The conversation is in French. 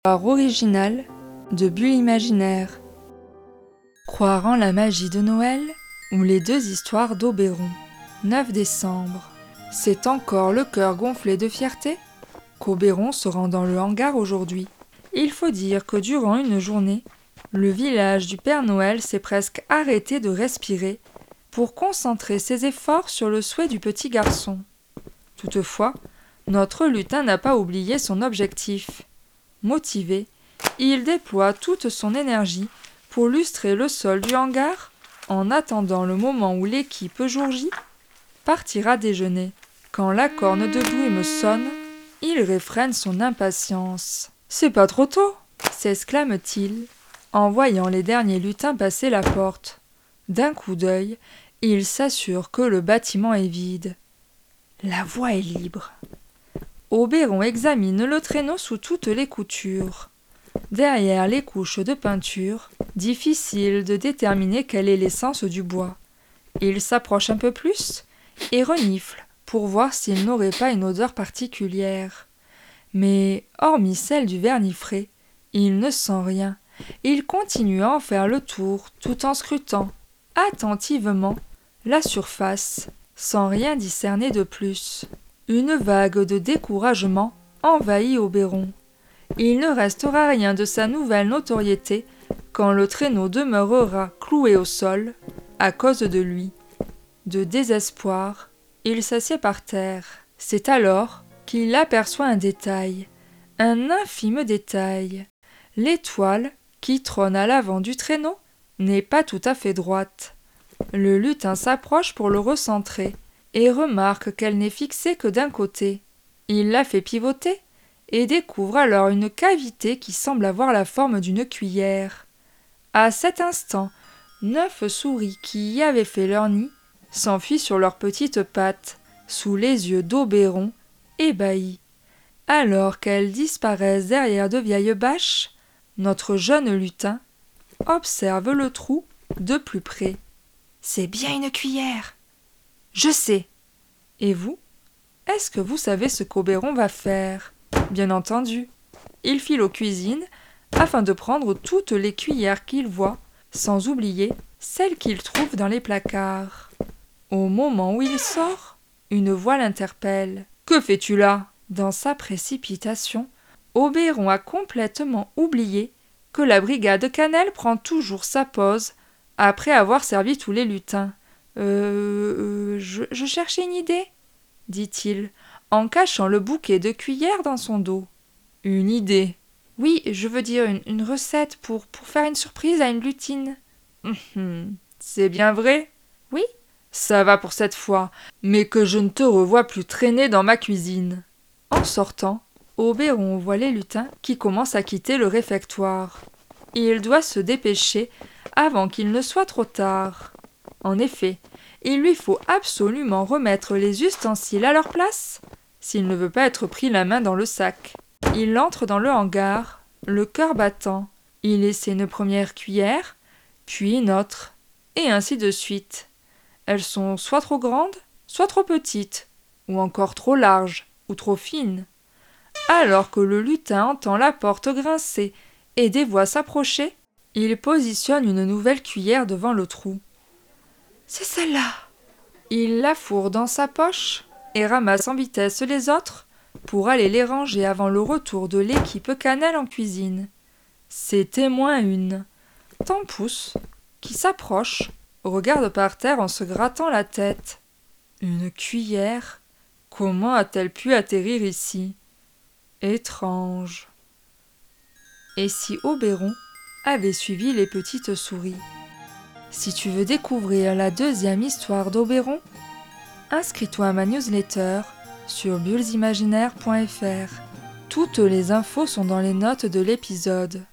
Histoire originale de Bulle imaginaire. Croire en la magie de Noël ou les deux histoires d'Oberon. 9 décembre. C'est encore le cœur gonflé de fierté qu'Oberon se rend dans le hangar aujourd'hui. Il faut dire que durant une journée, le village du Père Noël s'est presque arrêté de respirer pour concentrer ses efforts sur le souhait du petit garçon. Toutefois, notre lutin n'a pas oublié son objectif. Motivé, il déploie toute son énergie pour lustrer le sol du hangar en attendant le moment où l'équipe jour J partira déjeuner. Quand la corne de brume sonne, il réfrène son impatience. « C'est pas trop tôt !» s'exclame-t-il en voyant les derniers lutins passer la porte. D'un coup d'œil, il s'assure que le bâtiment est vide. La voie est libre. Oberon examine le traîneau sous toutes les coutures. Derrière les couches de peinture, difficile de déterminer quelle est l'essence du bois. Il s'approche un peu plus et renifle pour voir s'il n'aurait pas une odeur particulière. Mais, hormis celle du vernis frais, il ne sent rien. Il continue à en faire le tour tout en scrutant attentivement la surface, sans rien discerner de plus. Une vague de découragement envahit Oberon. Il ne restera rien de sa nouvelle notoriété quand le traîneau demeurera cloué au sol à cause de lui. De désespoir, il s'assied par terre. C'est alors qu'il aperçoit un détail, un infime détail. L'étoile qui trône à l'avant du traîneau n'est pas tout à fait droite. Le lutin s'approche pour le recentrer et remarque qu'elle n'est fixée que d'un côté. Il la fait pivoter et découvre alors une cavité qui semble avoir la forme d'une cuillère. À cet instant, 9 souris qui y avaient fait leur nid s'enfuient sur leurs petites pattes, sous les yeux d'Oberon, ébahis. Alors qu'elles disparaissent derrière de vieilles bâches, notre jeune lutin observe le trou de plus près. « C'est bien une cuillère !»« Je sais. Et vous ? Est-ce que vous savez ce qu'Oberon va faire ? Bien entendu. Il file aux cuisines afin de prendre toutes les cuillères qu'il voit, sans oublier celles qu'il trouve dans les placards. Au moment où il sort, une voix l'interpelle. « Que fais-tu là ?» Dans sa précipitation, Oberon a complètement oublié que la brigade cannelle prend toujours sa pause après avoir servi tous les lutins. Je cherchais une idée, dit-il, en cachant le bouquet de cuillères dans son dos. Une idée ? Oui, je veux dire une recette pour faire une surprise à une lutine. C'est bien vrai ? Oui. Ça va pour cette fois, mais que je ne te revois plus traîner dans ma cuisine. En sortant, Oberon voit les lutins qui commencent à quitter le réfectoire. Il doit se dépêcher avant qu'il ne soit trop tard. En effet, il lui faut absolument remettre les ustensiles à leur place s'il ne veut pas être pris la main dans le sac. Il entre dans le hangar, le cœur battant. Il essaie une première cuillère, puis une autre, et ainsi de suite. Elles sont soit trop grandes, soit trop petites, ou encore trop larges, ou trop fines. Alors que le lutin entend la porte grincer et des voix s'approcher, il positionne une nouvelle cuillère devant le trou. C'est celle-là. Il la fourre dans sa poche et ramasse en vitesse les autres pour aller les ranger avant le retour de l'équipe cannelle en cuisine. C'était moins une. Tempouce, qui s'approche, regarde par terre en se grattant la tête. Une cuillère ? Comment a-t-elle pu atterrir ici ? Étrange. Et si Oberon avait suivi les petites souris ? Si tu veux découvrir la deuxième histoire d'Oberon, inscris-toi à ma newsletter sur bullsimaginaire.fr. Toutes les infos sont dans les notes de l'épisode.